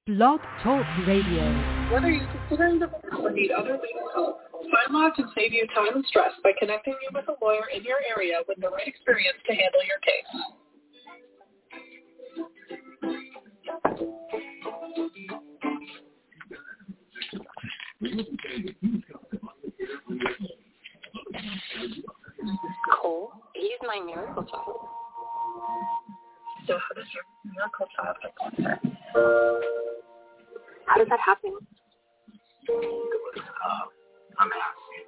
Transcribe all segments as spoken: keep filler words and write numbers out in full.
Blog Talk Radio. Whether you're considering divorce or need other legal help, FindLaw can save you time and stress by connecting you with a lawyer in your area with the right experience to handle your case. Cole, he's my miracle child. So how does your miracle child get contact? How does that happen? I'm asking.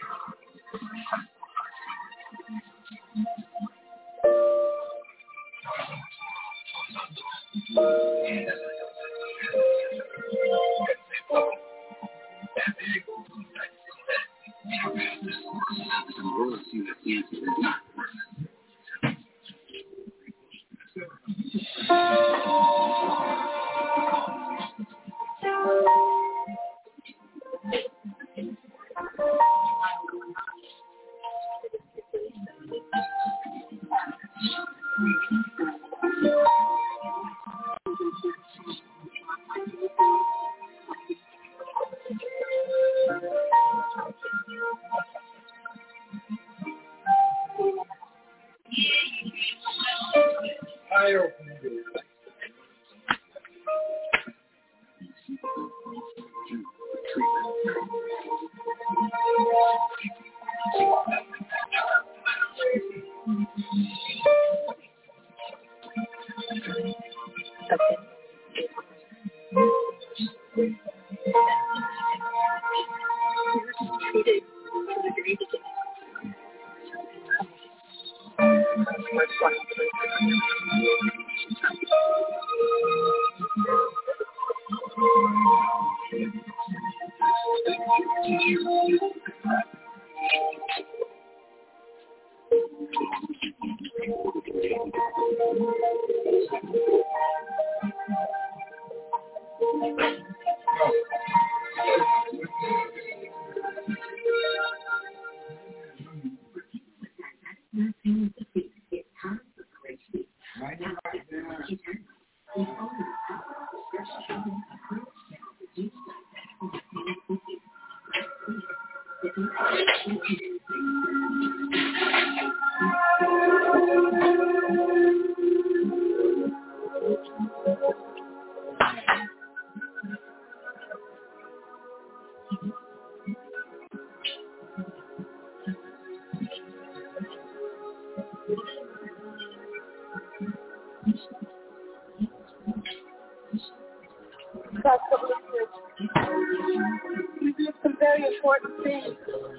Some very important things.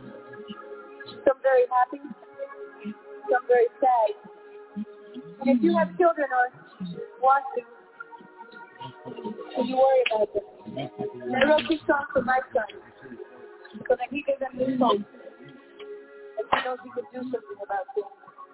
Some very happy, some very sad. And if you have children or want to, so you worry about them. And I wrote this song for my son, so that he doesn't lose hope. And he knows he can do something about this.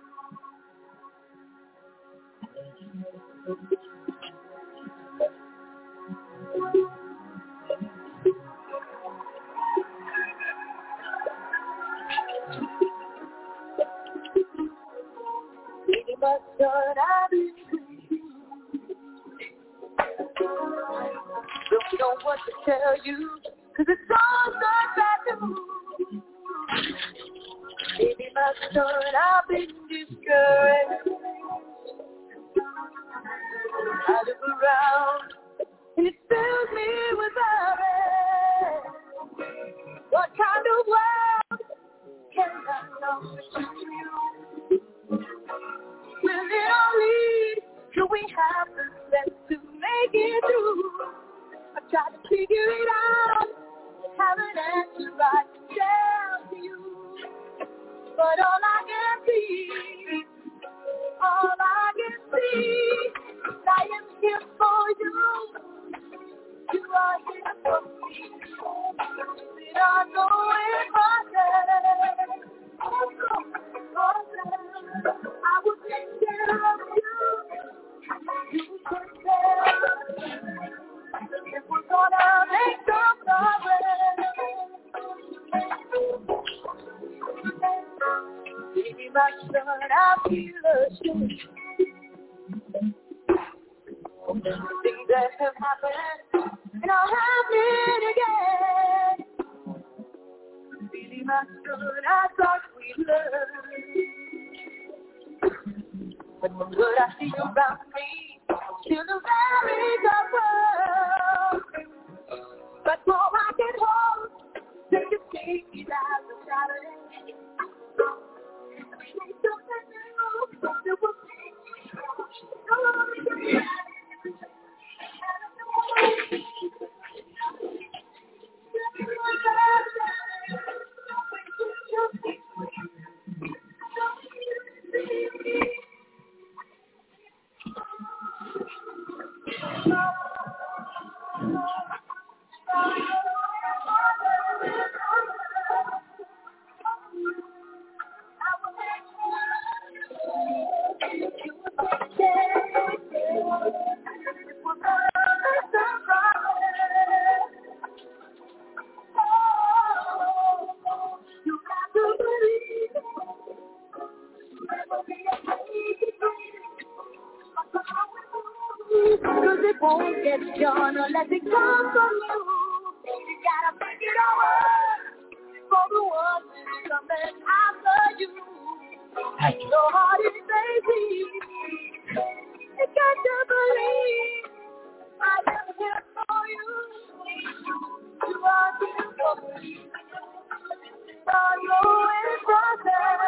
But son, I've been you. Don't know what to tell you, cause it's all so bad news. Baby, my son, I've been discouraged. I look around, and it fills me without it. What kind of world can I know with you? Will it all lead? Do we have the sense to make it through? I've tried to figure it out, haven't answered right to tell you. But all I can see, all I can see, I am here for you. You are here for me. Did I know it myself? I will take care of you. You take care of me. If we're gonna make some progress, baby, my son, I feel ashamed. Things that have happened and I'll have it again. Really much good I thought we learned. But the good I see around me, till the valleys of world. But all I can hold, they just take me down the Saturday. Say something new, that will make me strong. Cause it won't get done unless it comes from you. You gotta make it all work for the one who's coming after you. Your heart is crazy. You got to believe I am here for you. You are here for me. You are your brother.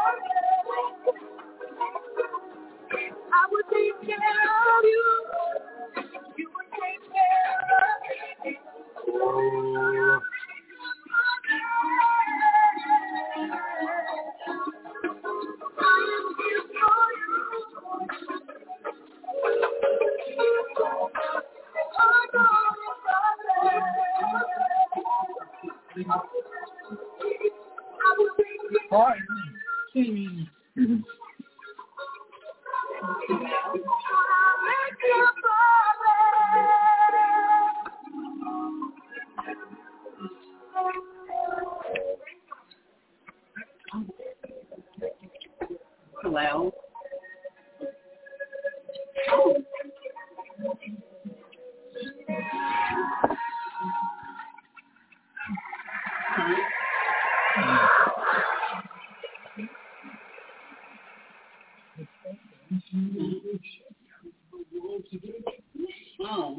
I will take care of you. You will take care of me. Hello. Oh.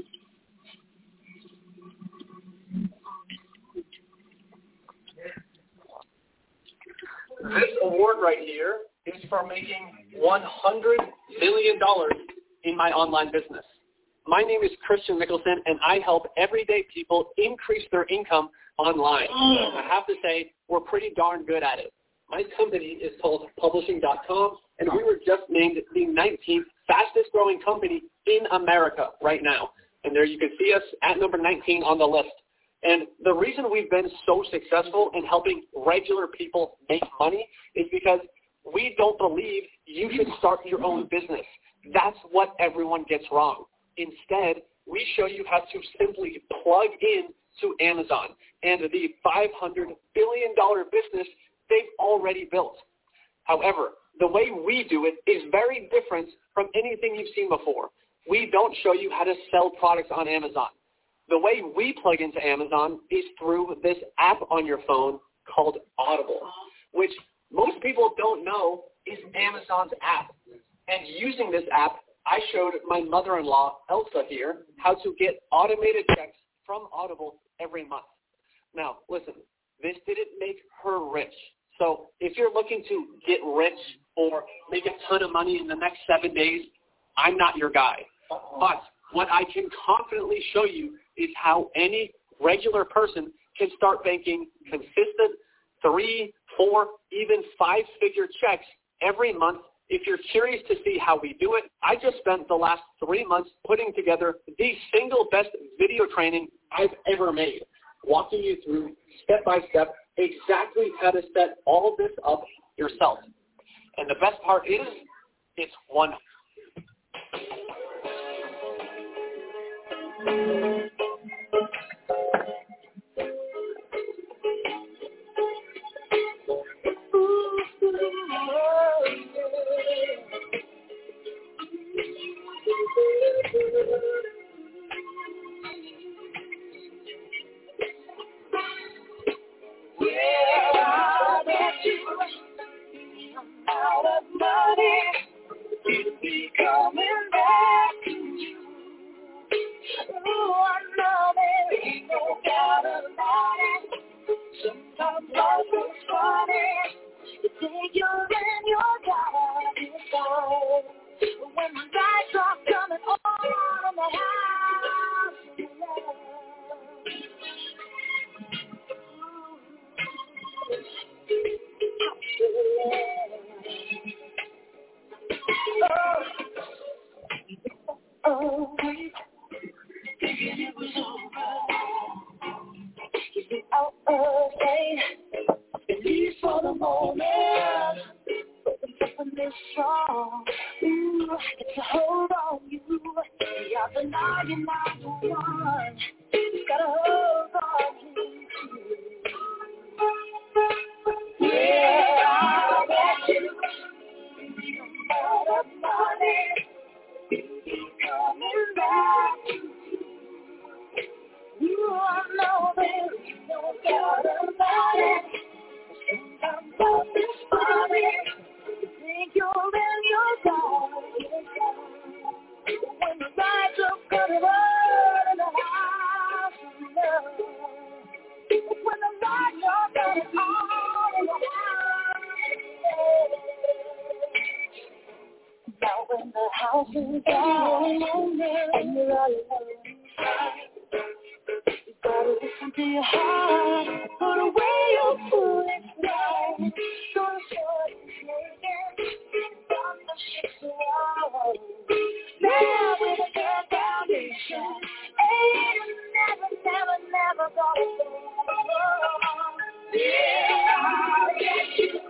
This award right here is for making one hundred million dollars in my online business. My name is Christian Mickelson, and I help everyday people increase their income online. Mm. I have to say, we're pretty darn good at it. My company is called publishing dot com, and we were just named the nineteenth fastest growing company in America right now. And there you can see us at number nineteen on the list. And the reason we've been so successful in helping regular people make money is because we don't believe you should start your own business. That's what everyone gets wrong. Instead, we show you how to simply plug in to Amazon and the five hundred billion dollars business they've already built. However, the way we do it is very different from anything you've seen before. We don't show you how to sell products on Amazon. The way we plug into Amazon is through this app on your phone called Audible, which most people don't know is Amazon's app. And using this app, I showed my mother-in-law, Elsa here, how to get automated checks from Audible every month. Now, listen, this didn't make her rich. So if you're looking to get rich or make a ton of money in the next seven days, I'm not your guy. But what I can confidently show you is how any regular person can start banking consistent three, four, even five-figure checks every month. If you're curious to see how we do it, I just spent the last three months putting together the single best video training I've ever made, walking you through step-by-step exactly how to set all this up yourself. And the best part is, it's one. life is funny. You think you're in your God inside. But when the lights are coming on in the house of love. Oh, oh, wait. Thinking it was over. Out of sight, at least for the moment. But when something is strong, ooh, it's a hold on you. You're the night, you're not the one. You gotta hold on you. Yeah, I'll bet you. Out of money, keep coming back. You all know there is no doubt about it. Sometimes love is funny. You think you're in your darkest hour. When the lights are coming on in the house of love. When the lights are coming on in the house of love. Now when the house is down and you're all alone inside. You gotta listen to your heart, put away your foolish mind. Don't start shaking from the shit's wall. Now with a good foundation, ain't never, never, never gonna fall. Yeah, I'll get you.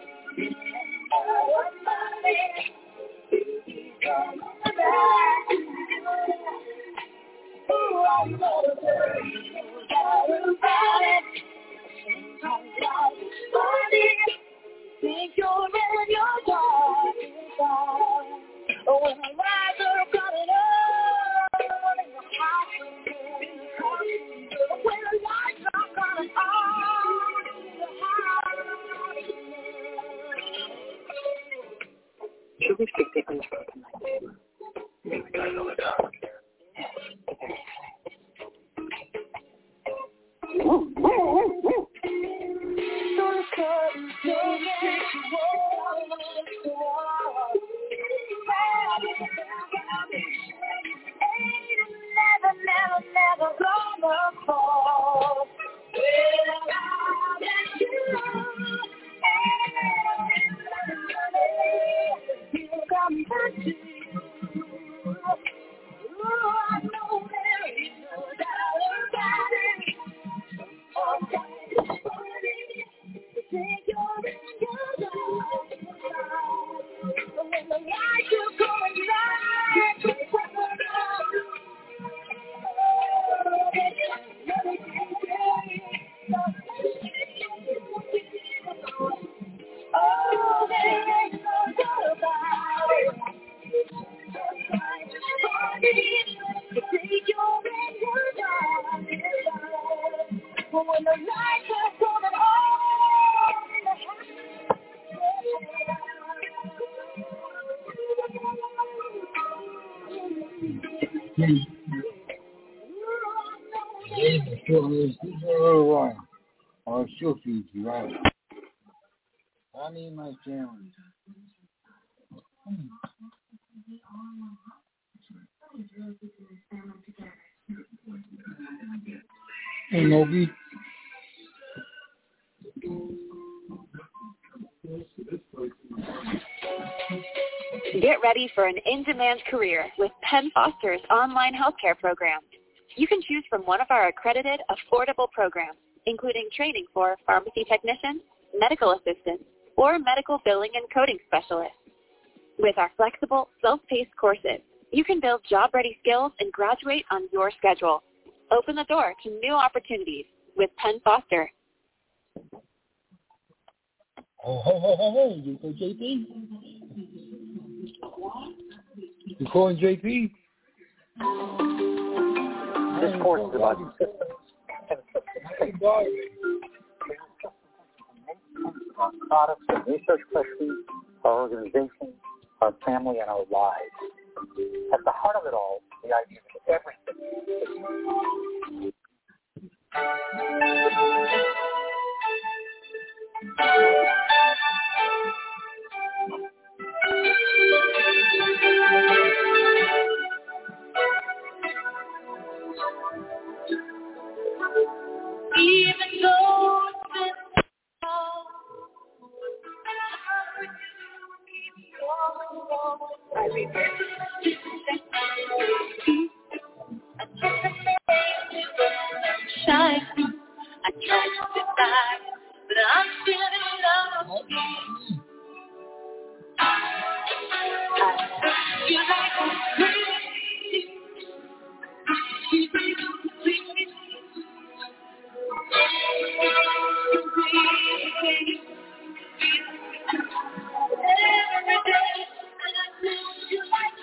Oh, money, come back. Oh, I know there is no doubt about it. Sometimes life is funny. Think you're in your dark inside. Oh, when the lights are coming on in the house again. When the lights are coming on in the house again. Should we speak the unspoken language? Yeah, we gotta go dark. Or she'll feed you, right? I need my sandwich. Hey, Moby. Get ready for an in-demand career with Penn Foster's online healthcare program. You can choose from one of our accredited, affordable programs, including training for pharmacy technicians, medical assistants, or medical billing and coding specialists. With our flexible, self-paced courses, you can build job-ready skills and graduate on your schedule. Open the door to new opportunities with Penn Foster. Oh, ho, ho, ho, ho. You call J P? You calling J P? This course is about systems and systems. Our products and research questions, our organization, our family, and our lives. At the heart of it all, the idea that everything is shine. I tried to decide, but I'm still in love with you. I feel like I'm crazy. You make me crazy. Every day, and I feel you like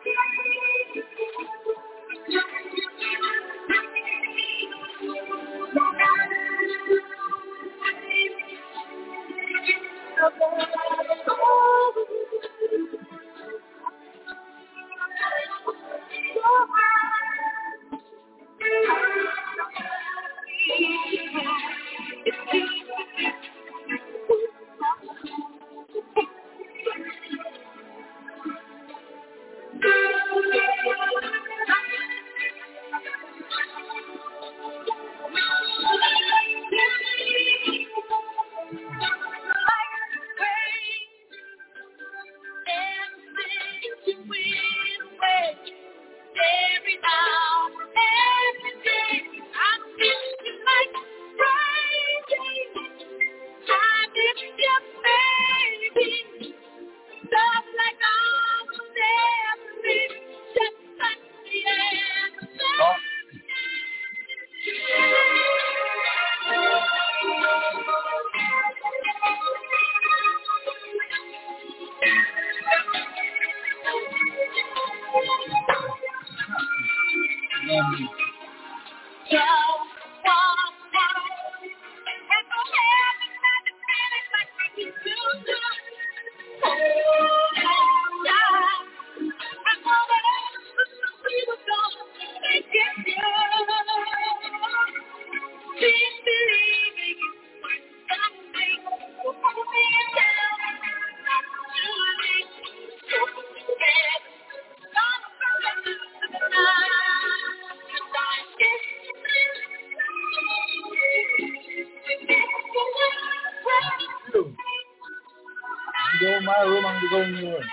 go in my room and go in your room.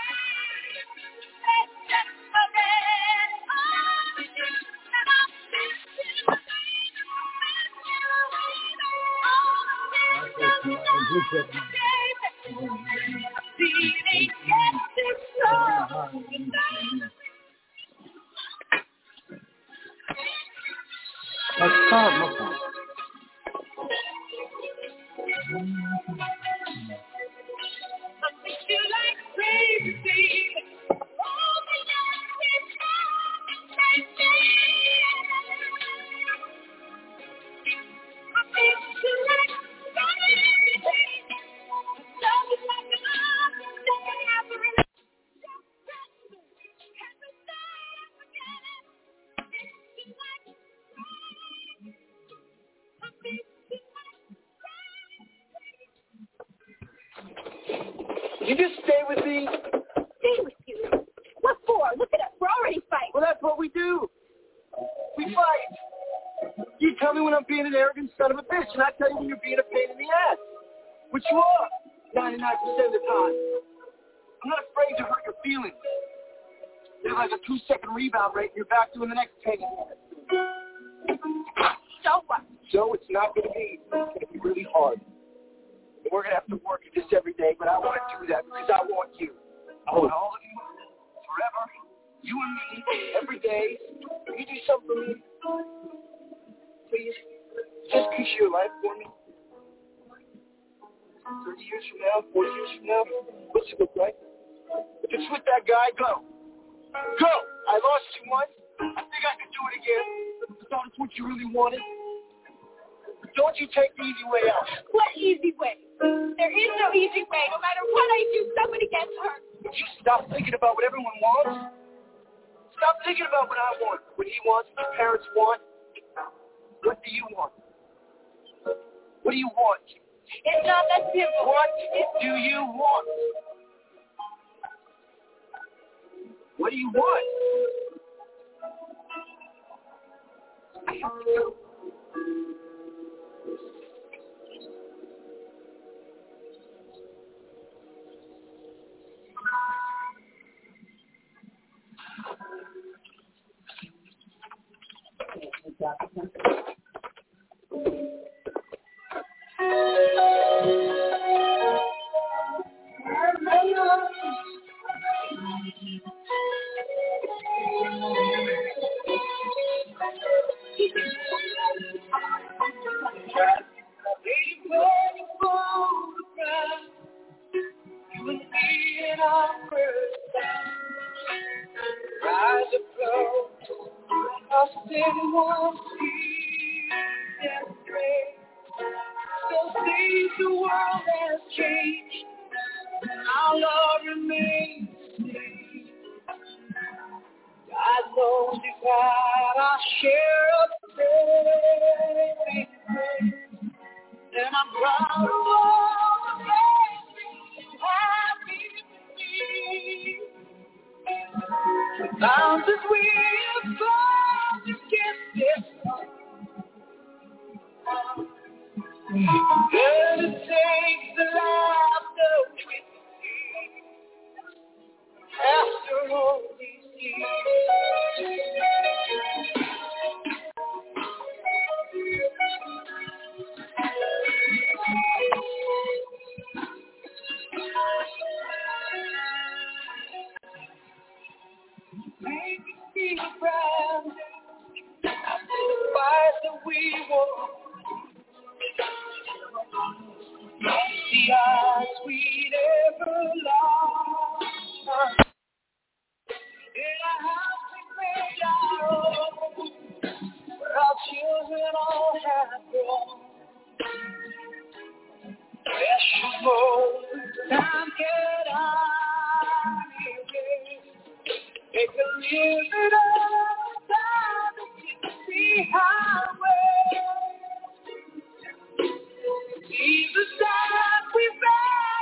Let's start, look. You just stay with me. Stay with you? What for? Look at us. We're already fighting. Well, that's what we do. We fight. You tell me when I'm being an arrogant son of a bitch, and I tell you when you're being a pain in the ass. Which you are, ninety-nine percent of the time. I'm not afraid to hurt your feelings. There's like a two-second rebound rate, and you're back doing the next ten minutes. So what? So it's not going to be. It's going to be really hard. And we're going to have to work at this every day, but I want to do that because I want you. I want all of you, forever, you and me, every day. You do something for me. Please, just piece your life for me. thirty years from now, forty years from now, what's it look like? If it's with that guy, go. Go! I lost you once. I think I can do it again. I thought it's what you really wanted. Don't you take the easy way out. What easy way? There is no easy way. No matter what I do, somebody gets hurt. Would you stop thinking about what everyone wants? Stop thinking about what I want, what he wants, what his parents want. What do you want? What do you want? It's not that simple. What do you want? What do you want? I have to go. one sees and prays. Still sees the world has changed. Our love remains the same. God knows you've had our share of saving grace. And I'm proud of all the blessings you have given me. The mountains we have climbed to get this far. And it takes the laughter with me after all these years. Make me feel proud after the fight that we won. The odds we never lost. In a house we made our own, where our children all have grown. Precious moments, time can hardly wait. Make a living of the time that you see highway. Jesus died, we back.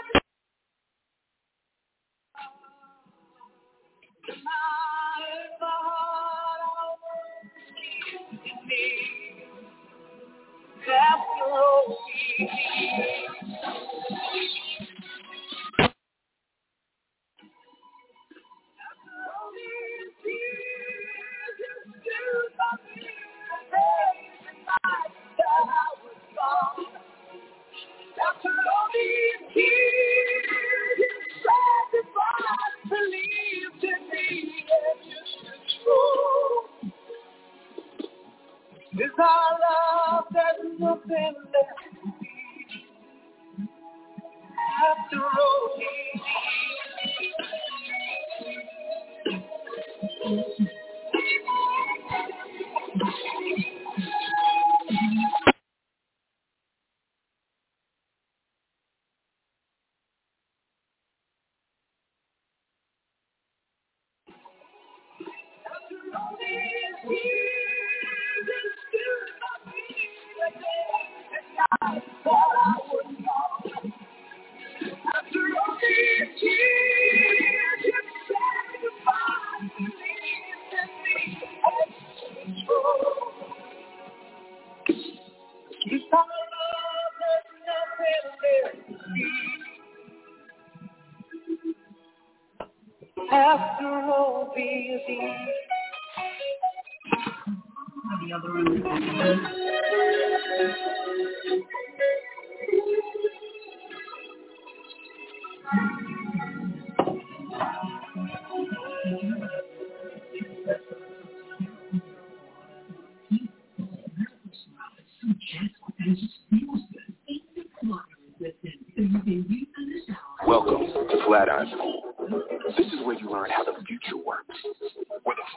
Tonight, the heart of me. After all we after all these years, you sacrificed, believed in me, and you stood strong. Is our love, there's nothing left to be. After all these after all these years. The other end. Welcome to Flatiron School. This is where you learn how the future works. Where the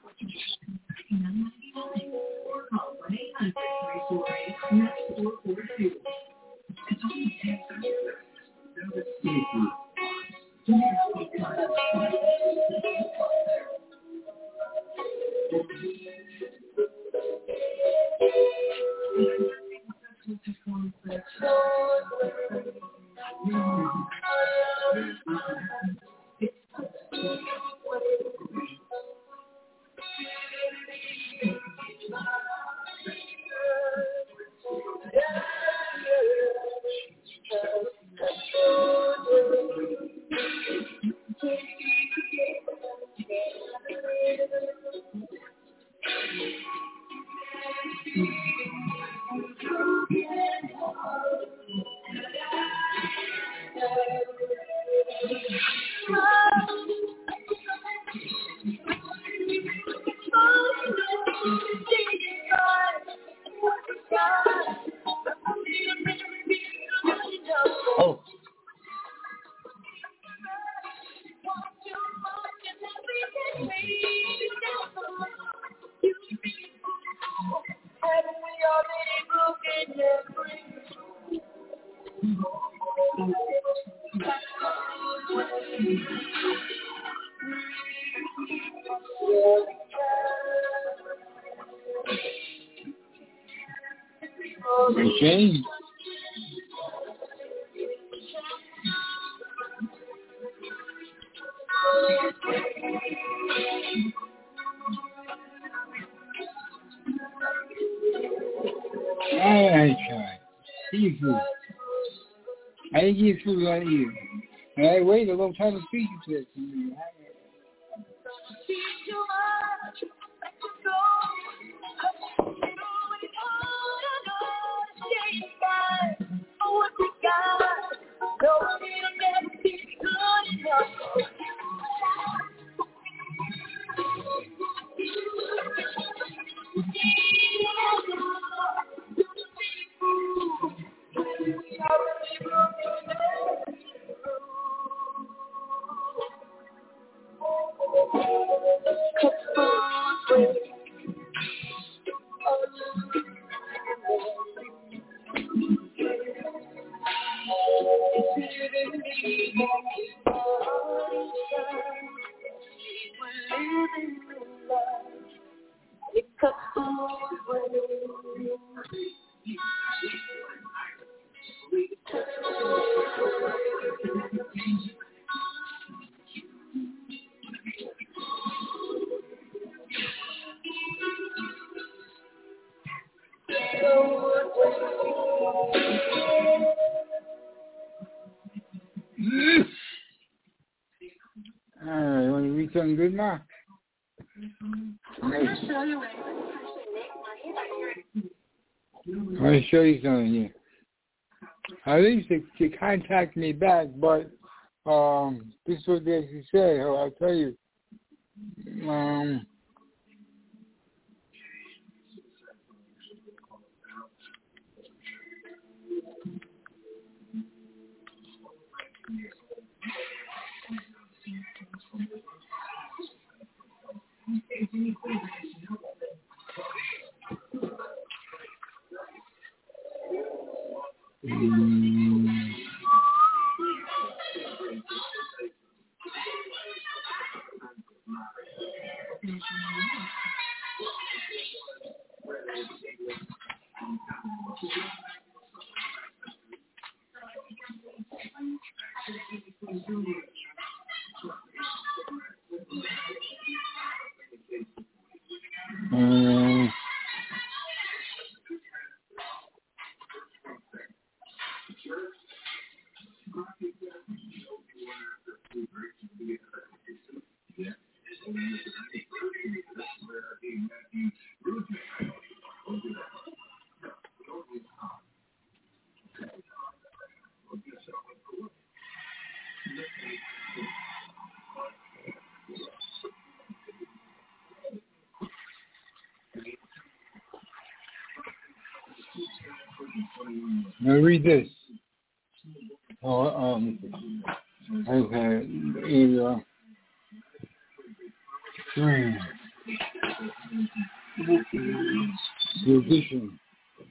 Oh. Shane. Alright, try. Seafood. I didn't get food on you. And I waited a long time to speak to this. Alright, you want to read something good now? Nice. I want to show you something here. I think to, to contact me back, but um, this is what they actually said. Oh, I'll tell you. Um, mm, um, now read this. Oh, um, okay, here you go. Hmm. The edition.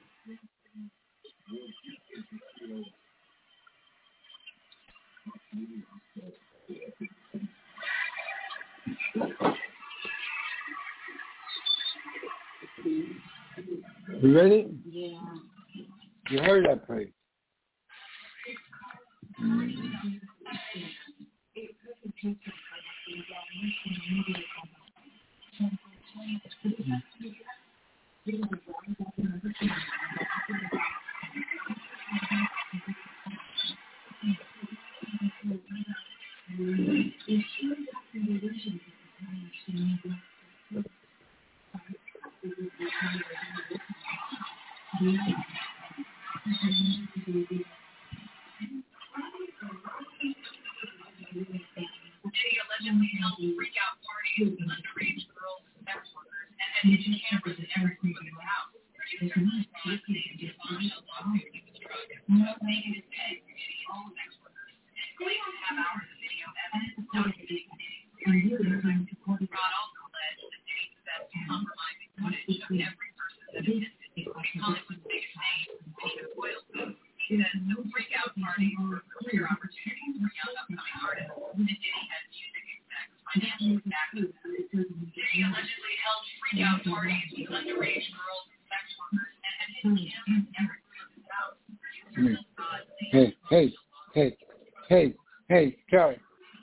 You ready? Yeah. You heard that place. Mm. allegedly held freak-out parties with underage girls, sex workers, and had hidden cameras in every room of his house. Producers responded to his bombshell lawsuit he was drugged, making his pay for shitty all sex workers, and claimed to have hours of video evidence documenting Diddy's experience. Rod also alleged that Diddy possessed compromising footage of every person that attended, including Hollywood's biggest names. Okay.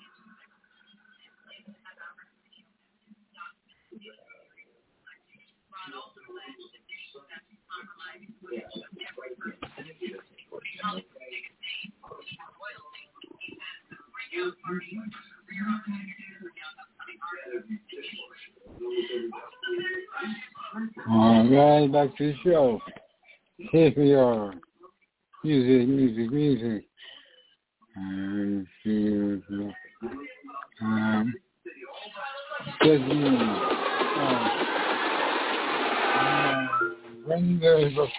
All right, back to the show. Here we are. Music, music, music. Um, um, just music. Um, uh, when there's a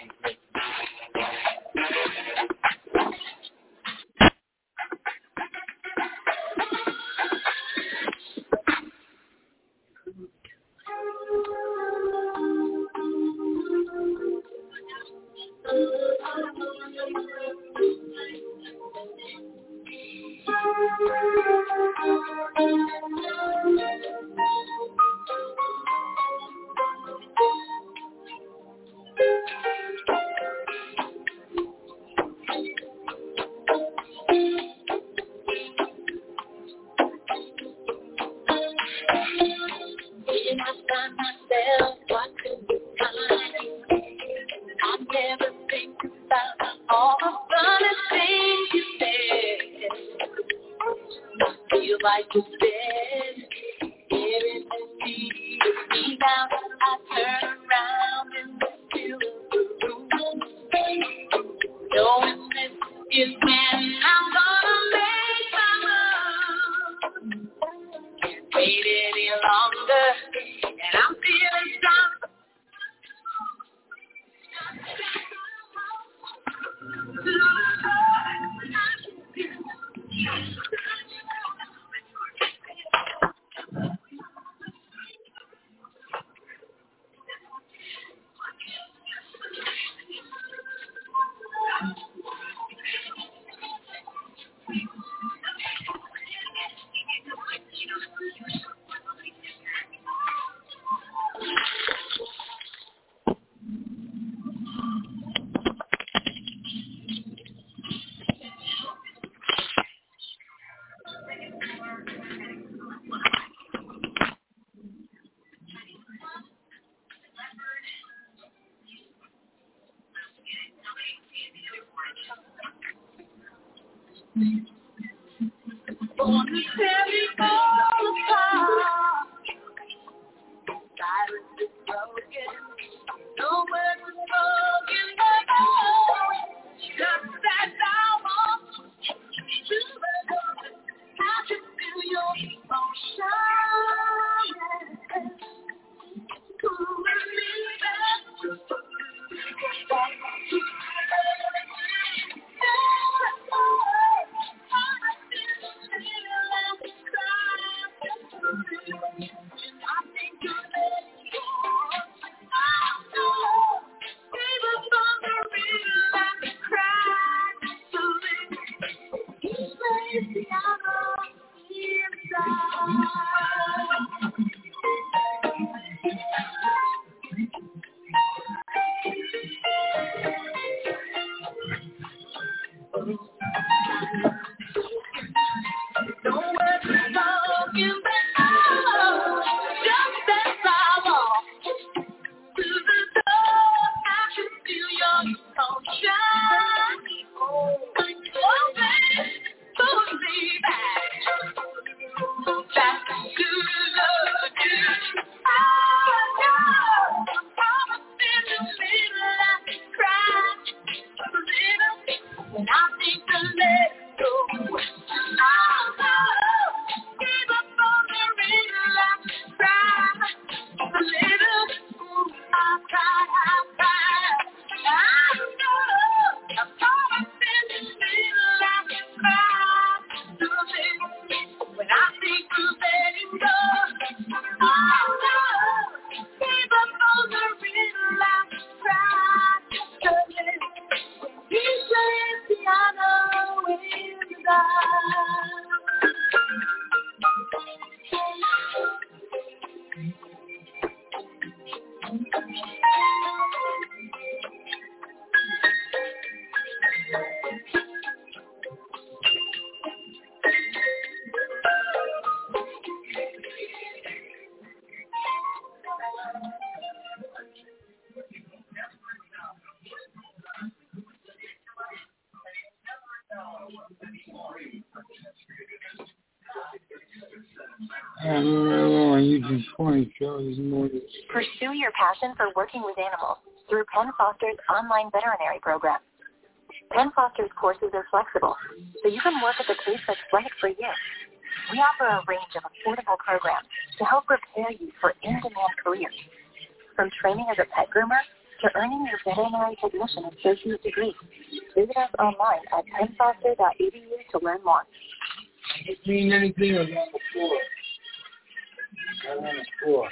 I don't know, I use this point, so there's more to... Pursue your passion for working with animals through Penn Foster's online veterinary program. Penn Foster's courses are flexible, so you can work at the pace that's right for you. We offer a range of affordable programs to help prepare you for in-demand careers, from training as a pet groomer to earning your veterinary technician associate degree. Visit us online at penn foster dot e d u to learn more. Does it mean anything or not before? I'm on the floor.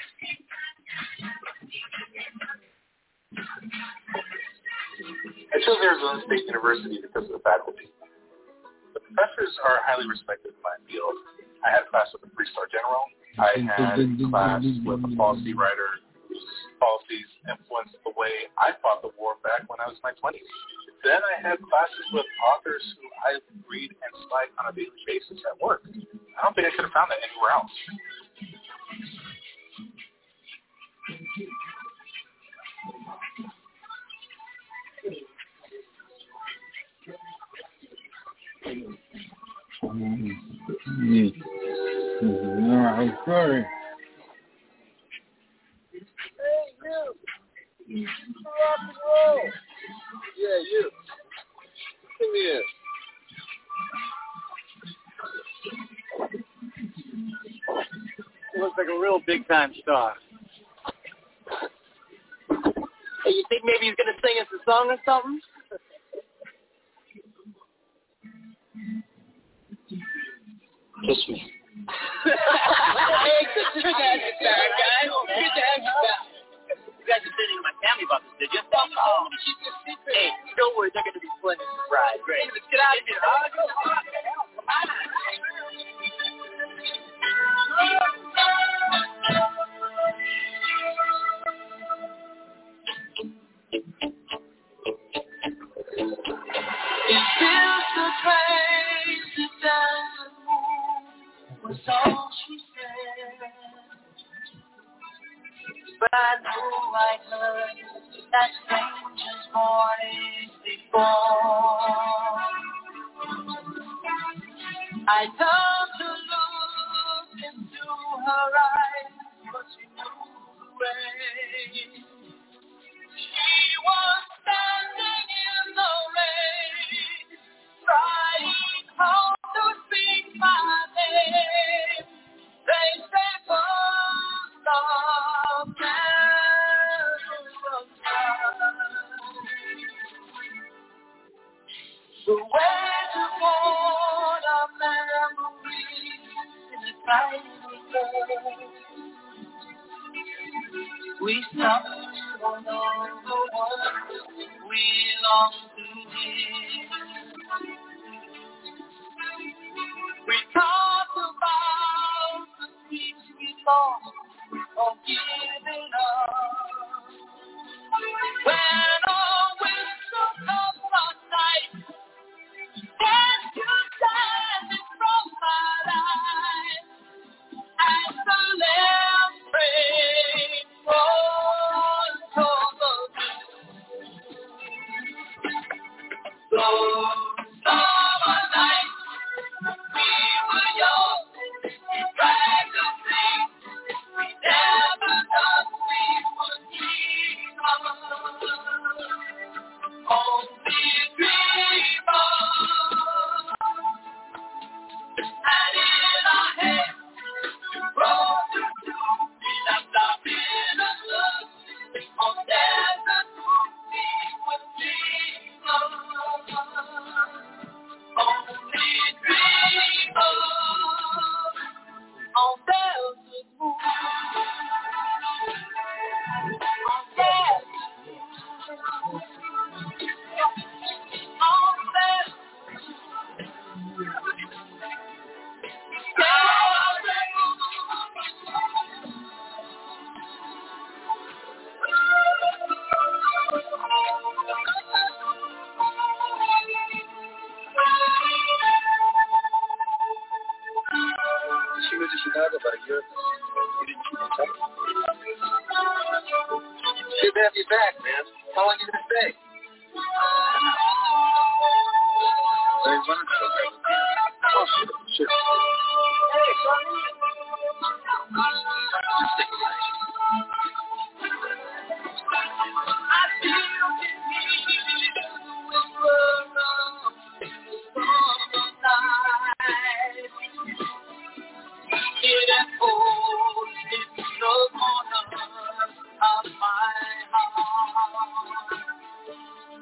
I chose Arizona State University because of the faculty. The professors are highly respected in my field. I had class with a three-star general. I had class with a policy writer whose policies influenced the way I fought the war back when I was in my twenties. Then I had classes with authors who I read and cite on a daily basis at work. I don't think I could have found that anywhere else. No, I'm sorry. Hey, you. Rock and roll. Yeah, you. Come here. You look like a real big-time star. Hey, you think maybe he's going to sing us a song or something? Kiss me. Hey, good to have you back, guys. Good to have you back. You guys are sitting in my family bucket, did you? Oh, hey, don't worry, they're going to be plenty surprised. Great. Let's get out of here. It feels so crazy down the moon was all she said. But I knew I heard that stranger's voice before. I turned to look into her eyes, but she knew the way. She was standing in the rain, trying hard to speak my name. They say first love never comes. The way to hold our memories in a tiny love. We stumbled on the words we long to hear. We talked about the things we lost or giving up. When our whistle comes on night, then you standing from my life as the lamb prays for cover. So summer night, we were young, tried to think, we never thought we would keep on. Only dreamers, and in our heads, roll to do, we left our innocence on desert we would dream of. Only dreamers on desert moon, on desert moon, on desert She moved to Chicago about a year ago. You didn't keep in touch? Good to have you back, man. How long are you going to stay? Larry, why don't you go grab a beer? Oh, sure, sure. Hey, Sonny.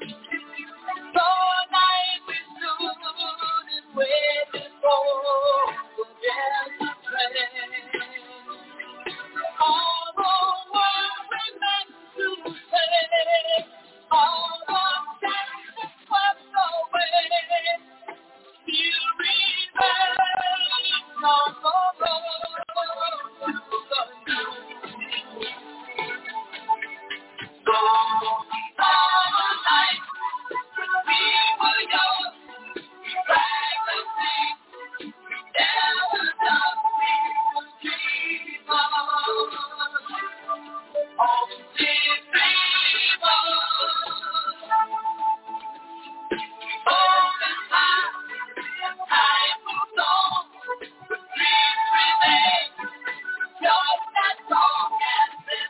So life is soon and waiting for the death to all the world remains to say, all the chances swept away, still remains on the road. So, all the night, we were young, recklessly, never nothing was dreamers. All the dreamers. Over time, time moves on, dreams remain, just as long as this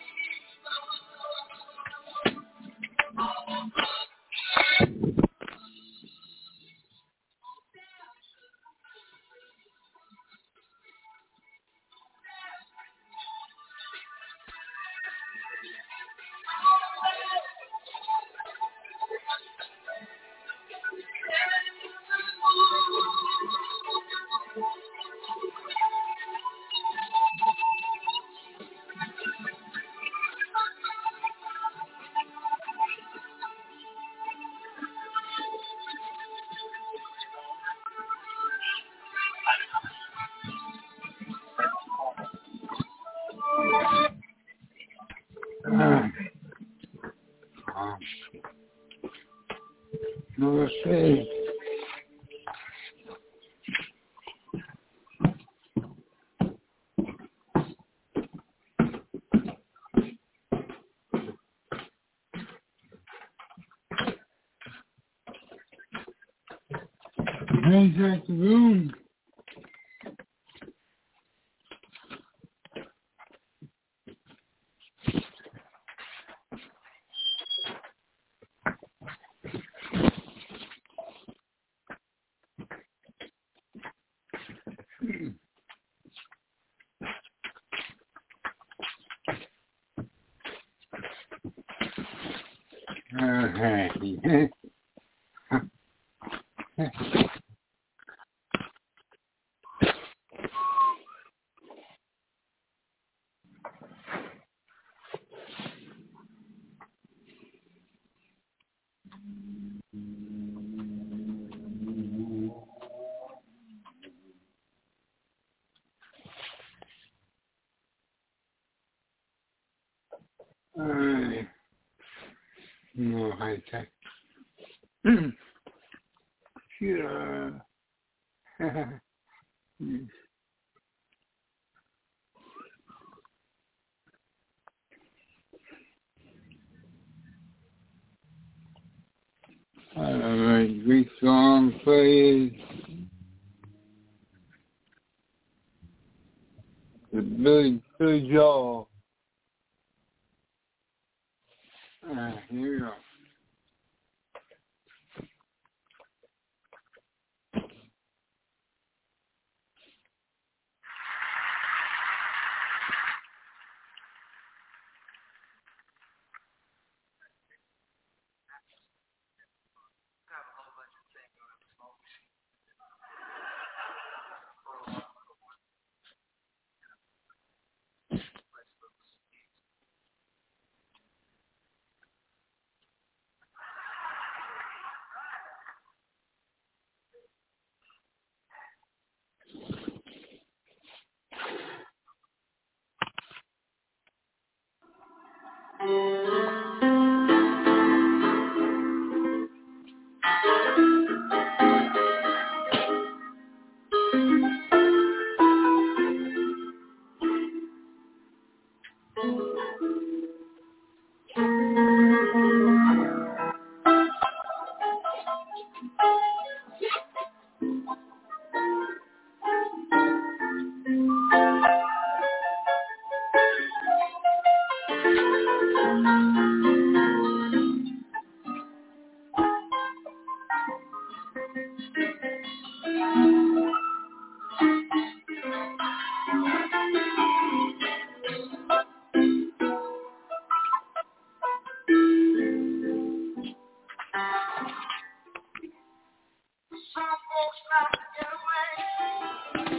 Um, um, let's see. Contact the room. Okay. Alright. No high tech. Yeah. Alright, great song plays. The Billy, Billy Joel. Alright, here we go.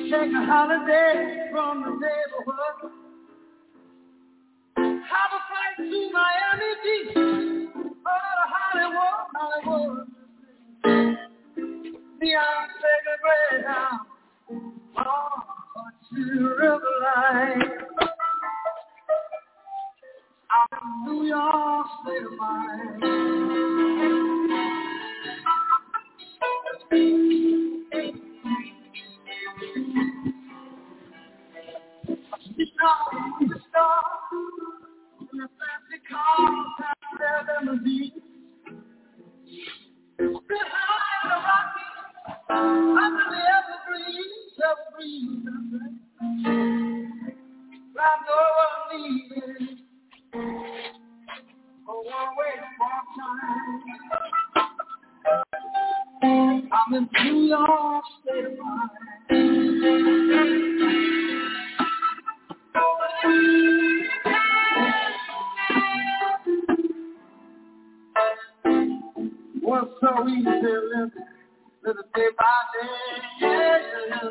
take a holiday from the neighborhood. Have a flight to Miami Beach or to Hollywood, Hollywood. Beyonce the Greyhound on to the river line. I'm in New York State of mind. You know, the star in a fancy car, their limousine. Sit high in the Rockies, under the evergreens, evergreens. I know I'm leaving for one way, one time. I'm in New York State of mind. What's so easy living, living day by day, yeah, yeah.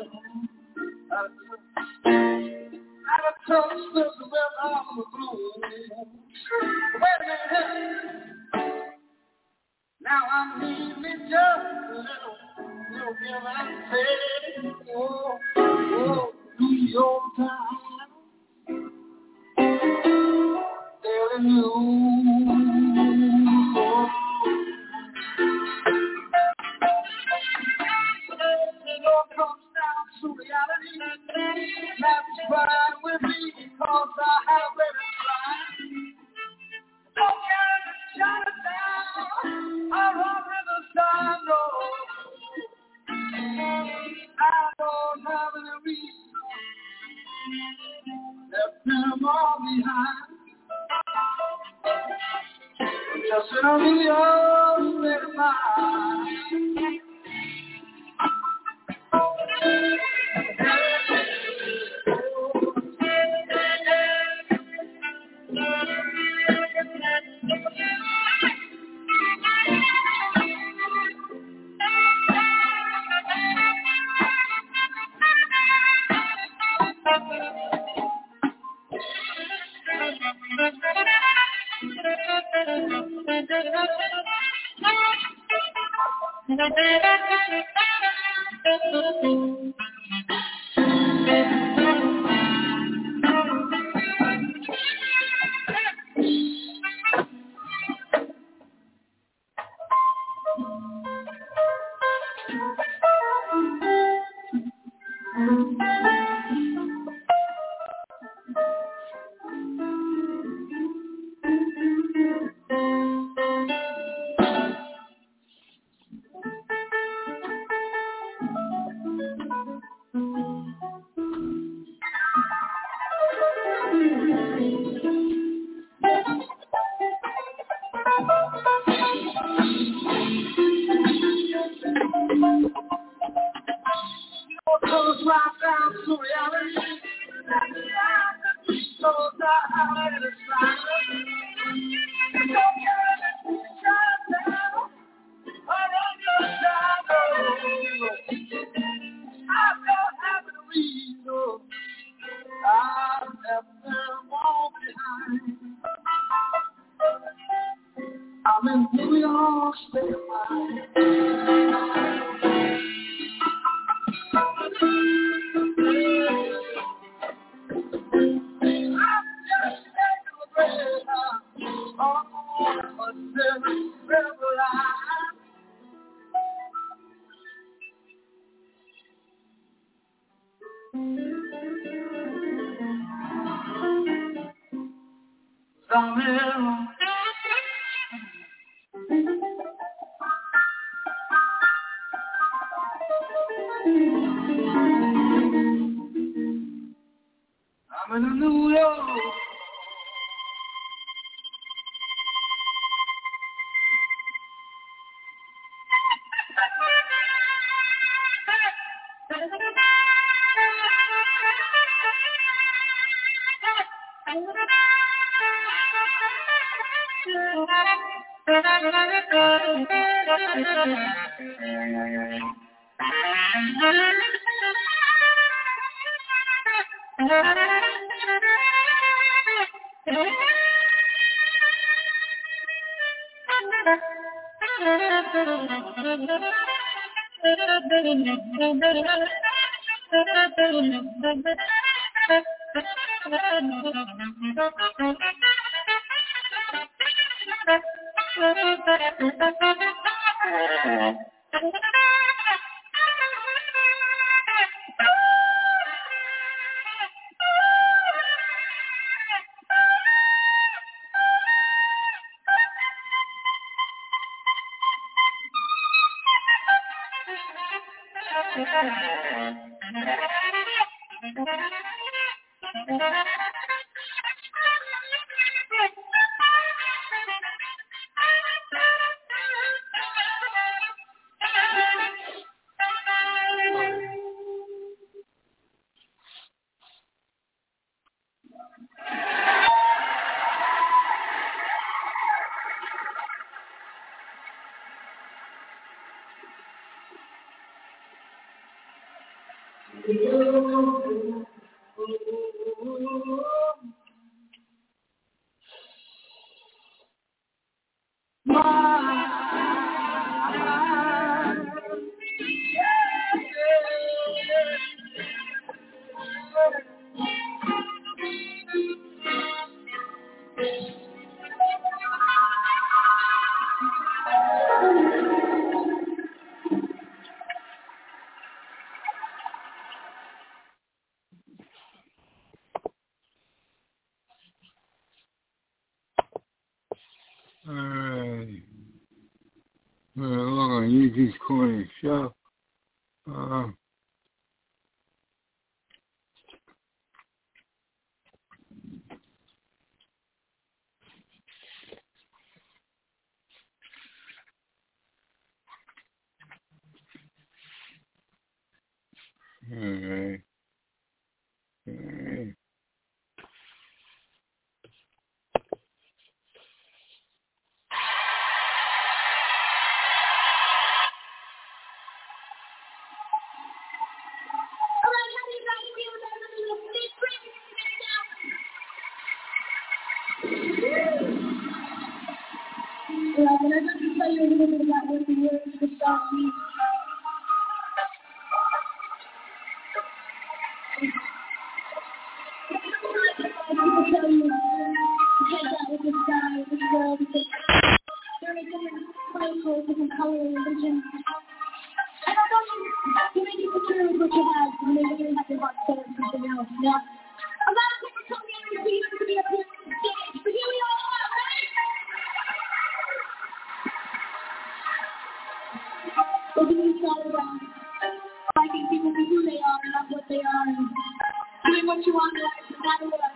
I done touched the weather on the blue. Wait a minute, now I need me just a little, little give and take. Oh, oh, New York time, daily news. Oh. It all comes down to reality. Let's ride with me because I have let it slide. Don't care if it's Chinatown or on Riverside Road. I don't have any reason left them all behind. Just in a New York State of mind. I'm in New York State of mind. I'm in New York. Alright. Well, I'm going to use this corner show. Uh, Alright. Alright. Yeah, and I'd like to tell you a little bit about what the words of the song mean. People tell you to take out with the sky, with the world, because there are different places, different color, religion. And I thought you, you may be concerned with what you have, and maybe you have your heart set on something else. Now, a lot of people tell me I'm refusing to be up here on stage, but here we all are, right? Looking each other around, liking people for who they are and not what they are, and doing what you want in life, no matter what.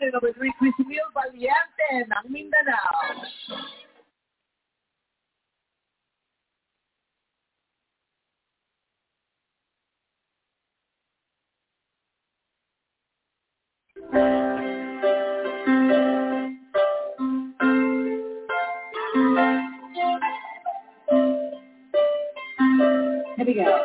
ninety-nine point three Chrissy Mills, Valiente ng Mindanao. Here we go.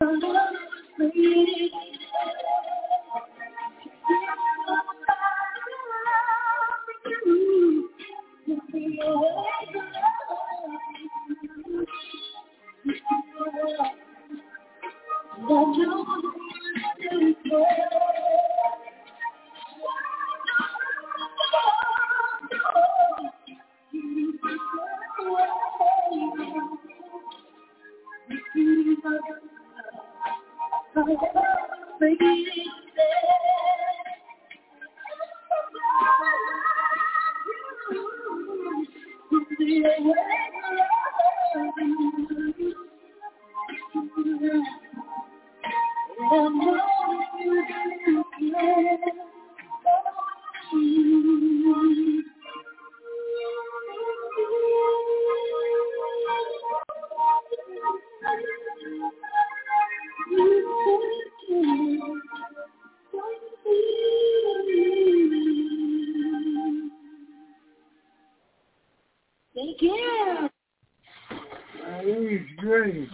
Thank you. That was great.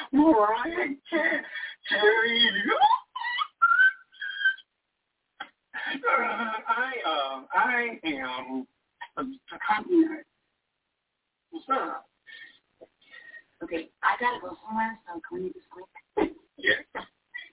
Mariah Carey. Uh, I, uh, I am a, a copyright. What's up? Okay, I gotta go somewhere, so can we do this quick? Yeah.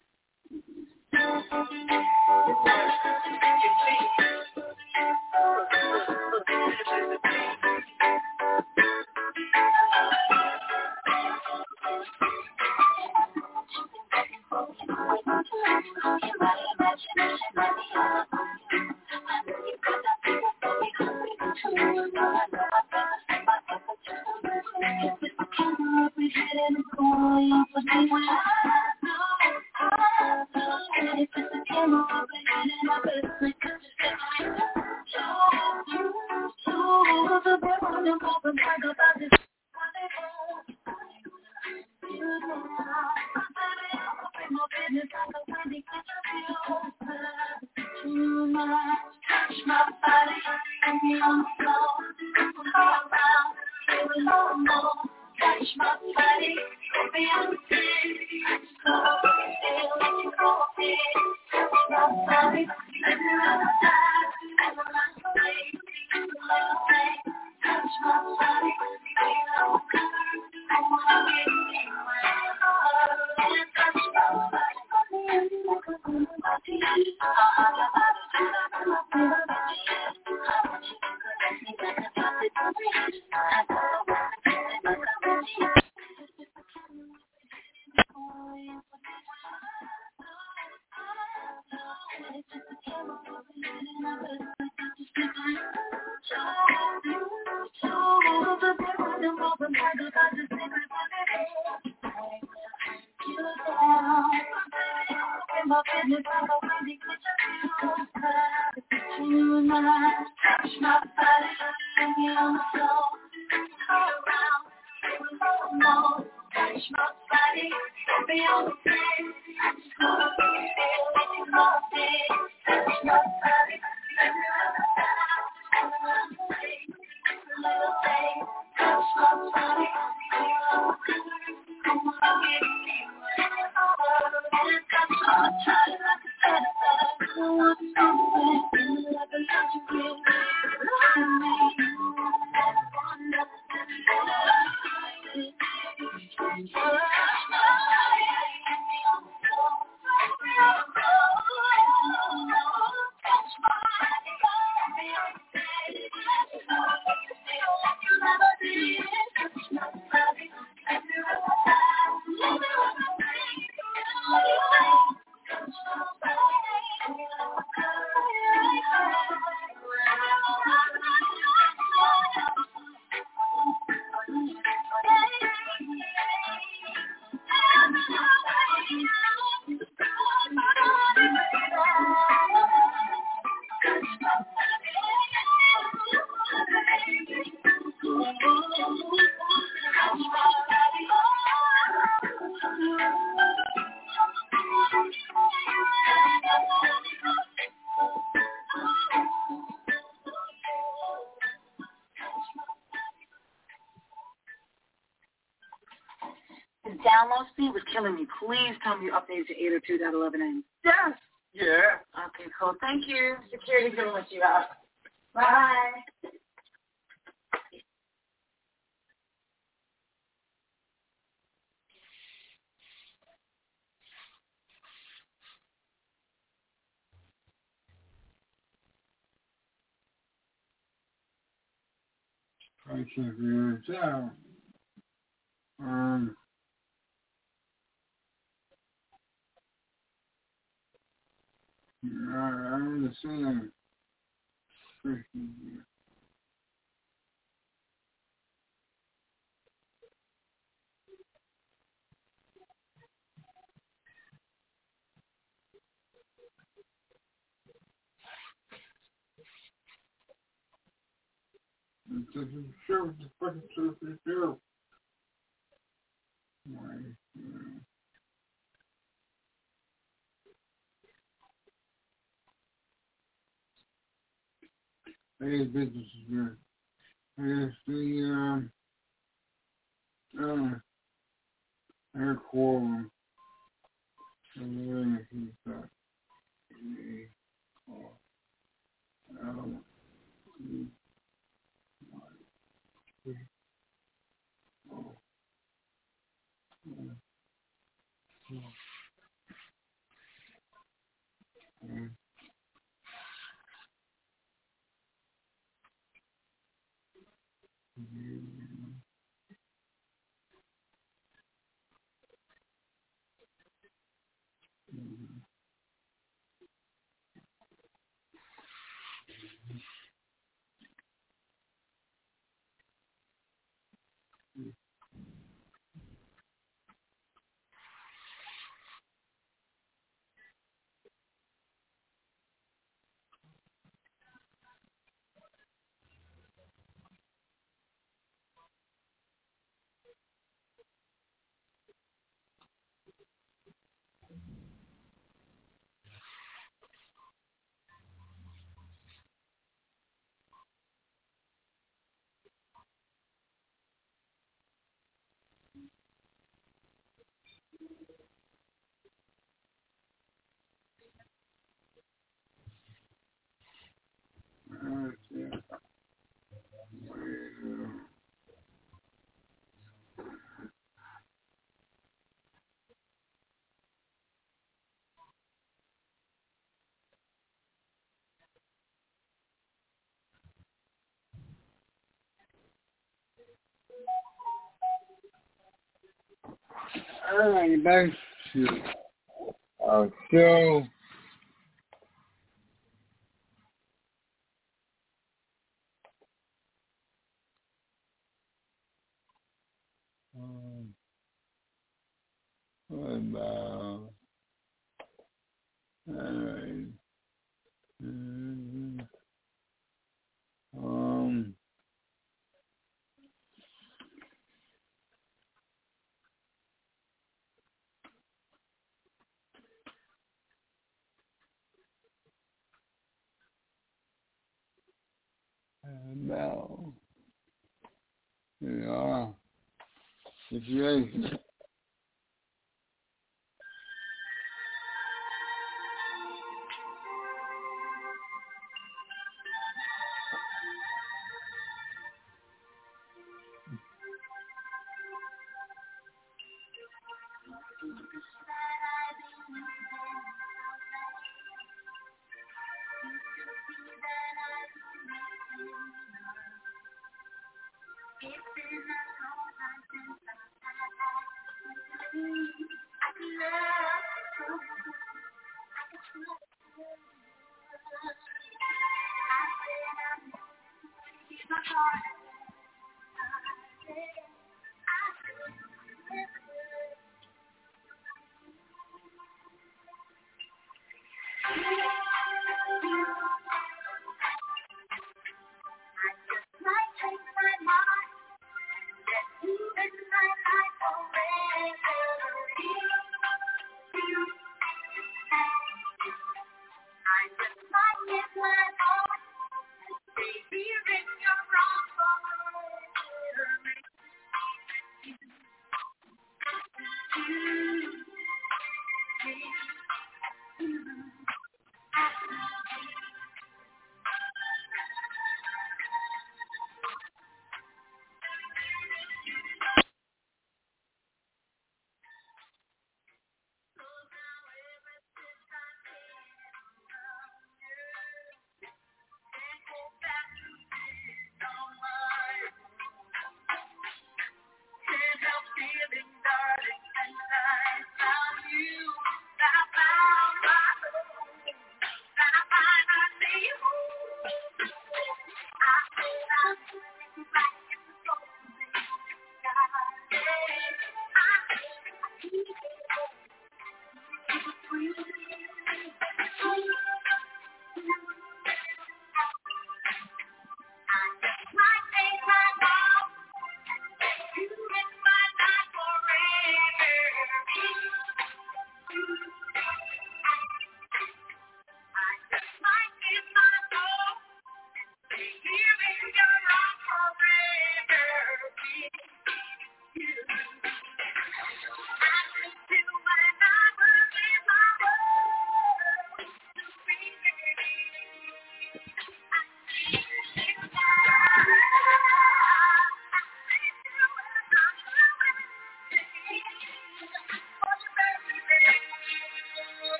Download speed was killing me. Please tell me you updated to eight oh two dot eleven n. Yes. Yeah. Okay, cool. Thank you. Security can let you out. Bye. Try checking this out. Um, I, I understand. It doesn't show what the fucking surface do. Why? I guess business is good. I guess the, um, uh, Her quorum. And then he's got Um, all right, back to our show. Um, what about, all right. Mm, Um, about, yeah, situation.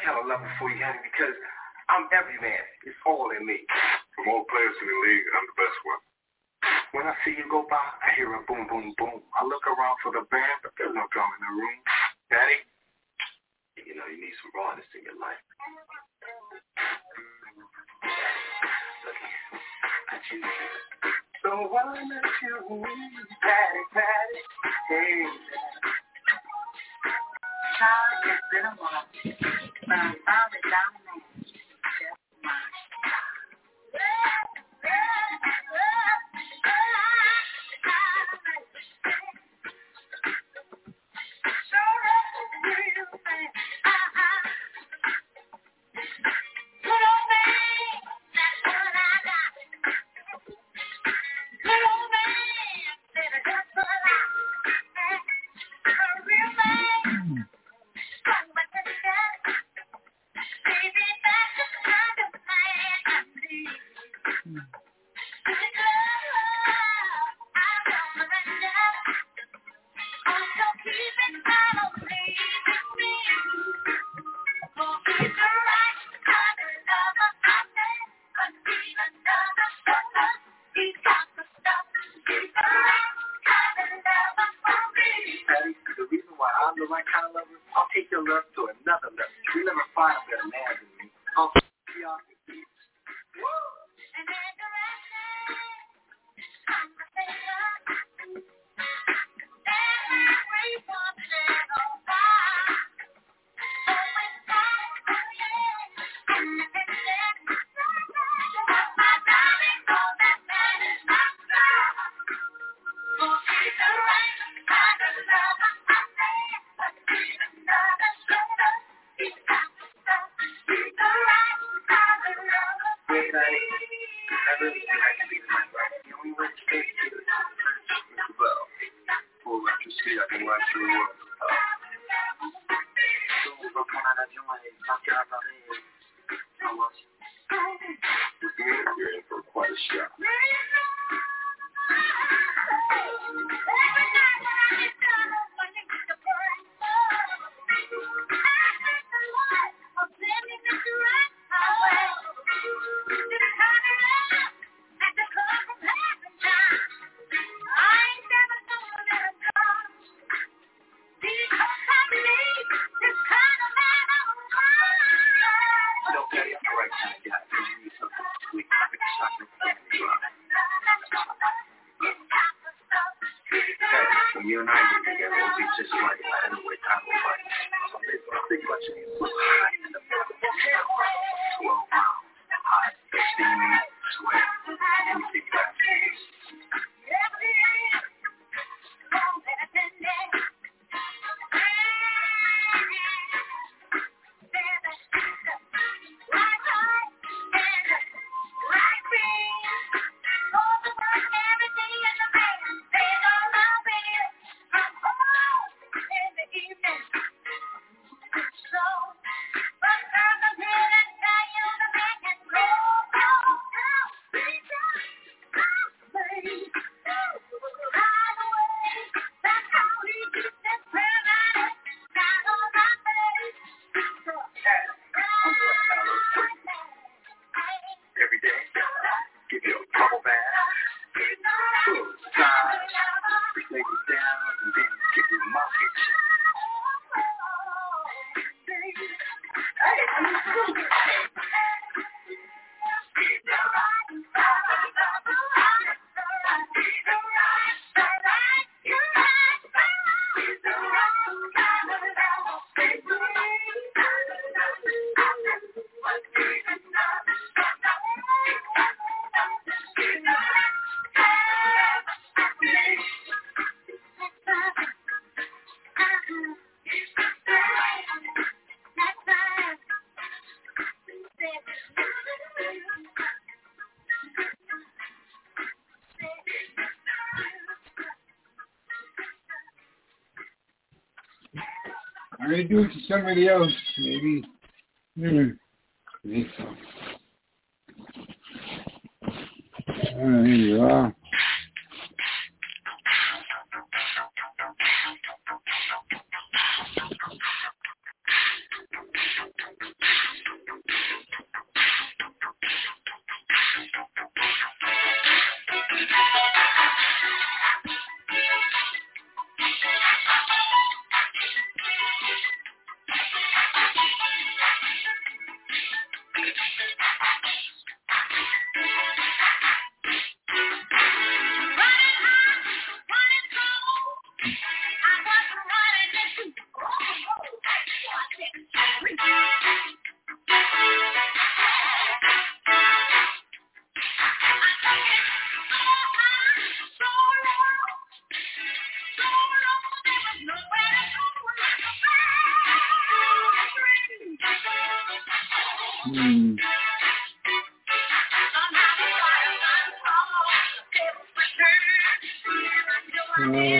tell a lover for you, honey, because I'm every man. It's all in me. From all players in the league, I'm the best one. When I see you go by, I hear a boom, boom, boom. I look around for the band, but there's no drum in the room. Daddy, you know you need some rawness in your life. So why don't you patty, patty, hey. Child, it's been a while, but I found a diamond man. That's mine. I'm going to do it to somebody else, maybe. Hmm. Maybe so. Oh, here you are. Mm. Uh,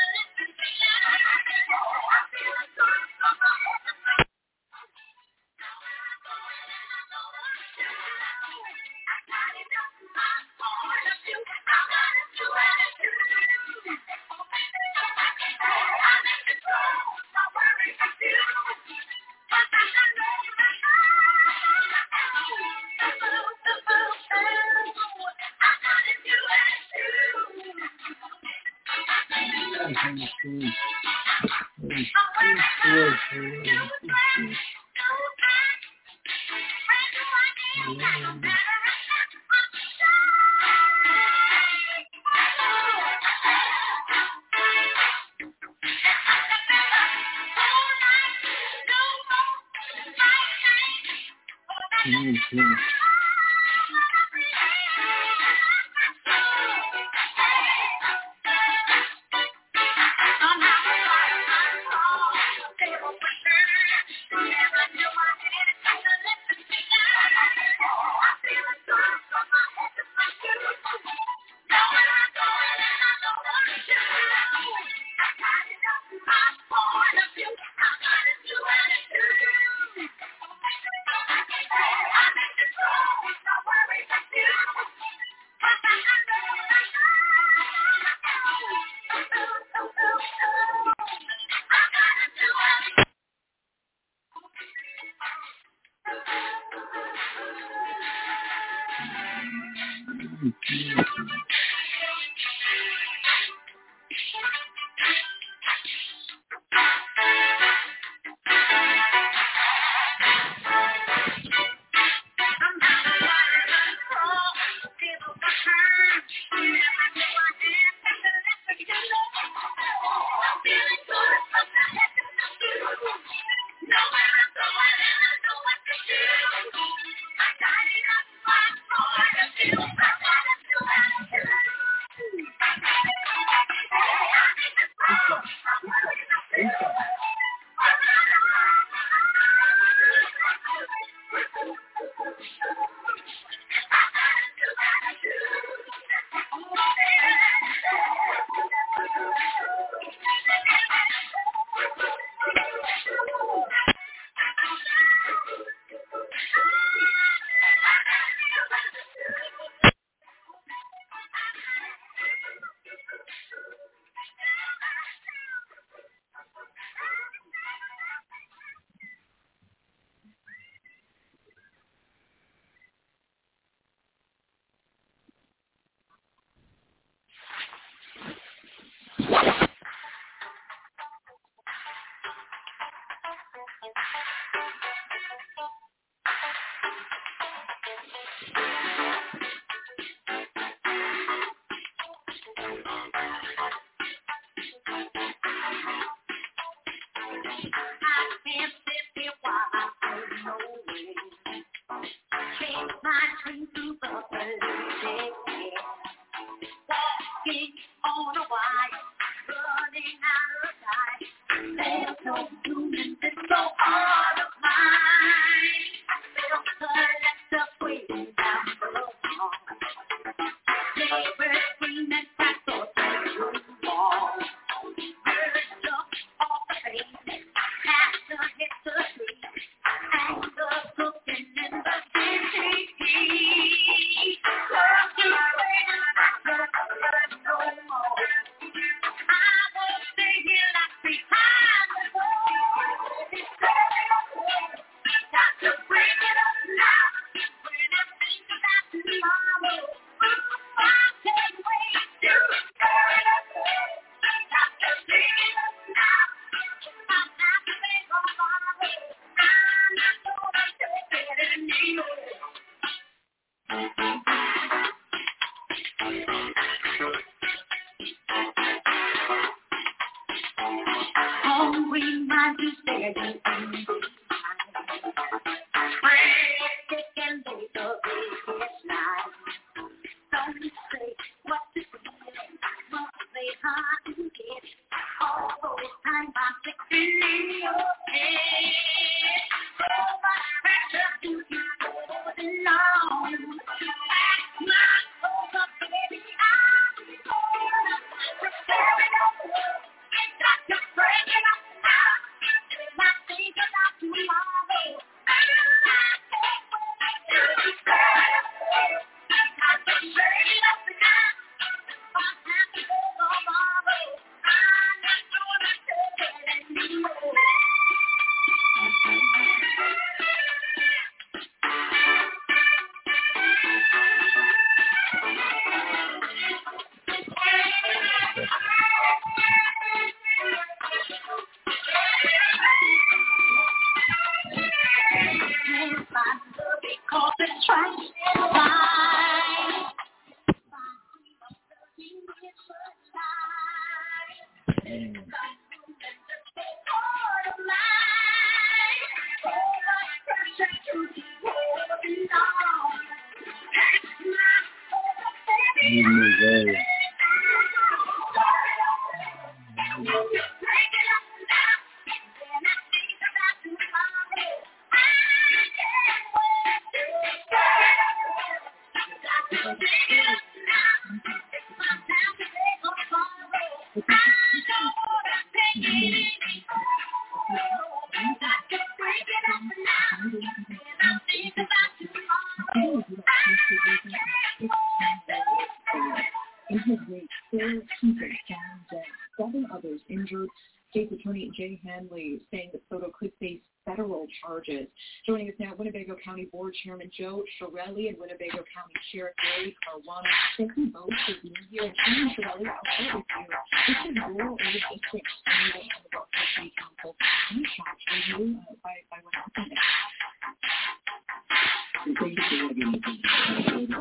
mm-hmm. Mm. Mm-hmm. In his wake, four people found dead, seven others injured. State's Attorney Jay Hanley saying that Soto could face federal charges. Joining us now, Winnebago County Board Chairman Joe Chiarelli and Winnebago County Sheriff Gary Caruana. Thank you both for being here. And Chairman Chiarelli, I'll start with you. This is your old district on the Rockford City Council. Any shots for you uh, by, by what happened there? Thank you for having me.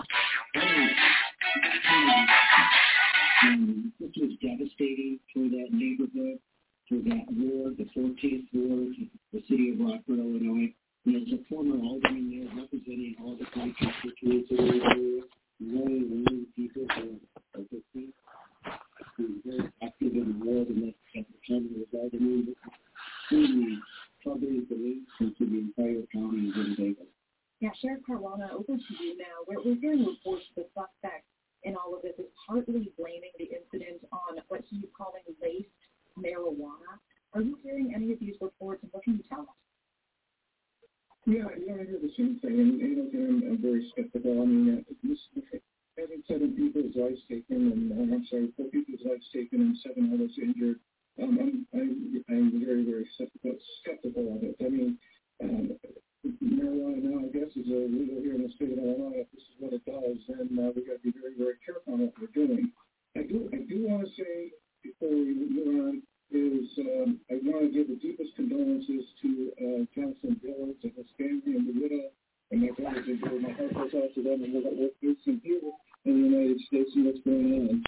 Um, this was devastating for that neighborhood, for that ward, the fourteenth ward, the city of Rockford, Illinois. And as a former alderman there, representing all the county constituents in the area, really, really people for the city, who were very active in the ward, and that at the time of the alderman, truly troubling the links to the entire county of Winnebago. Yeah, Sheriff Caruana, over to you now. We're, we're hearing reports the suspect in all of this is partly blaming the incident on what he's calling laced marijuana. Are you hearing any of these reports, and what can you tell us? Yeah, yeah, I hear the same thing, and, and I'm, I'm very skeptical. I mean, uh, this, having seven people's lives taken, and uh, I'm sorry, four people's lives taken, and seven others injured, um, I'm, I'm, I'm very, very skeptical, skeptical of it. I mean, um, marijuana now, I guess, is illegal here in the state of Illinois. If this is what it does, then uh, we've got to be very, very careful on what we're doing. I do, I do want to say, before we move on, is um, I want to give the deepest condolences to uh, Johnson Dillard and his family and the widow, and my brothers and my heart goes out to them, and what we're facing here in the United States and what's going on.